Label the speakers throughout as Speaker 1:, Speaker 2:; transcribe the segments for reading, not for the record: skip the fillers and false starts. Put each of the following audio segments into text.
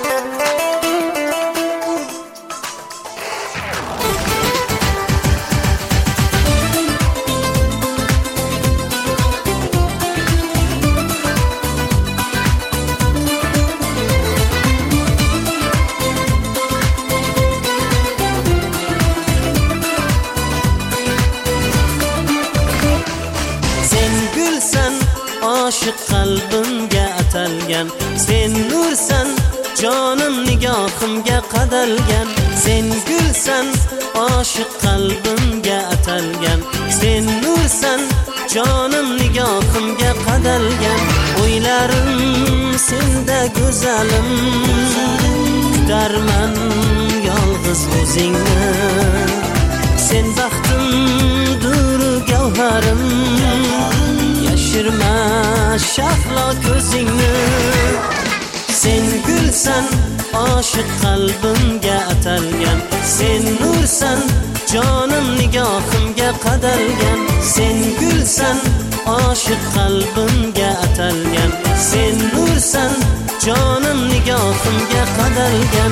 Speaker 1: Aşık qalbimga atalgan sen nursan jonim nigohimga qadalgan sen gulsan aşık qalbimga atalgan sen nursan jonim nigohimga qadalgan o'ylarim senda go'zalim kutarman yolg'iz o'zingni sen baxtimdur gavharim yashirma shahlo ko'zingni sen gulsan aşık qalbimga atalgan sen nursan jonim nigohimga qadalgan sen gulsan aşık qalbimga atalgan sen nursan jonim nigohimga qadalgan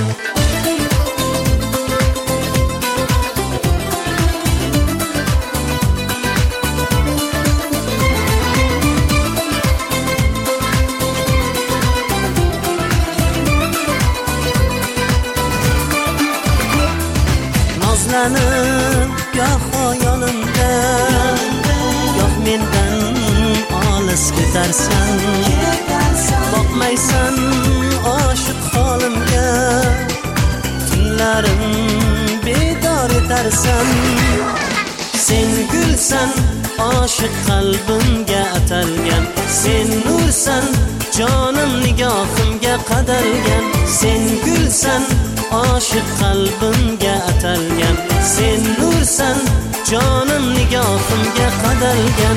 Speaker 1: goh xayolimda goh mendan olis ketarsan boqmaysan oshiq holimga tunlarim bedor etarsan sen gulsan oshiq qalbimga atalgan sen nursan jonim nigohimga qadalgan sen gulsan aşık qalbimga atalgan sen nursan jonim nigohimga qadalgan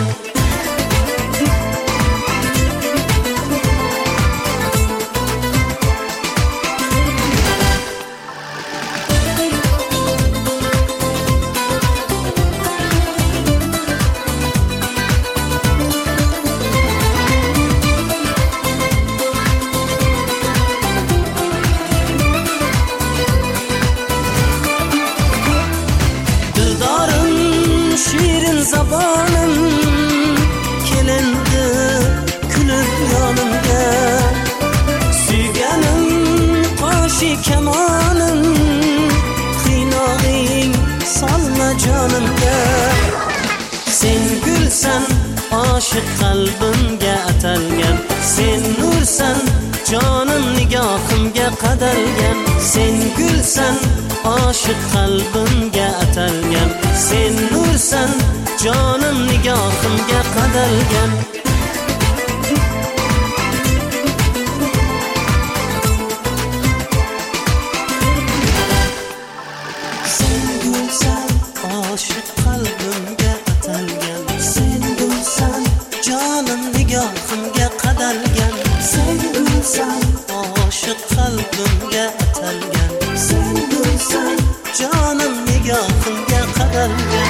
Speaker 1: zabonim kelindi kulib yonimga suyganim qoshi kamonim qiynog'ing solma jonimga sen gulsan aşık qalbimga atalgan sen nursan jonim nigohimga qadalgan sen gulsan aşık qalbimga atalgan sen nursan jonim nigohimga qadalgan sen gulsan aşık qalbimga atalgan sen gulsan jonim nigohimga qadalgan sen gulsan aşık qalbimga atalgan sen gulsan jonim nigohimga qadalgan